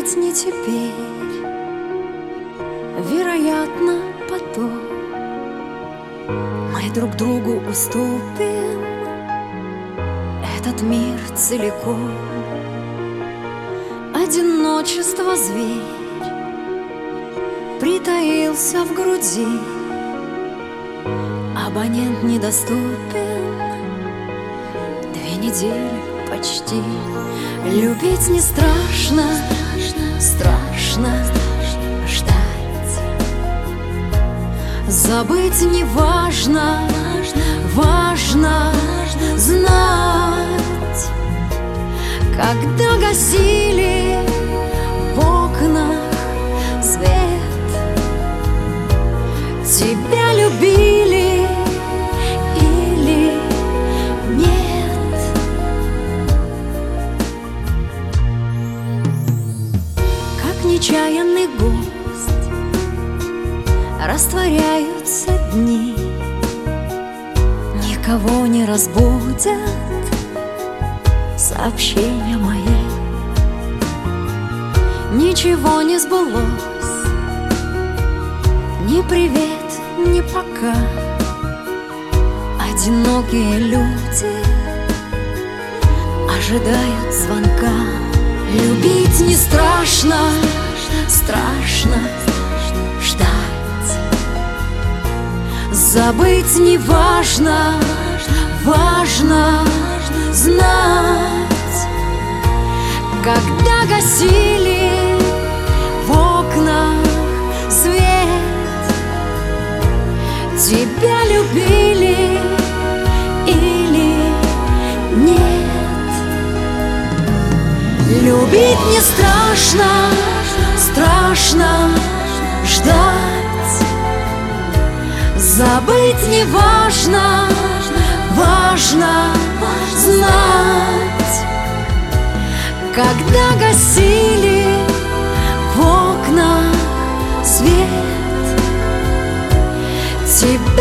ведь не теперь, вероятно, потом мы друг другу уступим этот мир целиком. Одиночество зверь притаился в груди, абонент недоступен, 2 недели почти. Любить не страшно, страшно ждать. Забыть не важно, важно знать. Когда гасили в окнах свет, тебя любили или нет? Как нечаянный гость растворяются дни, никого не разбудят сообщения мои. Ничего не сбылось, ни привет, ни пока. Одинокие люди ожидают звонка. Любить не страшно, страшно ждать. Забыть не важно, важно знать. Когда гасили в окнах свет, тебя любили или нет? Любить не страшно, страшно ждать. Забыть не важно, важно знать. Когда гасили в окнах свет, тебя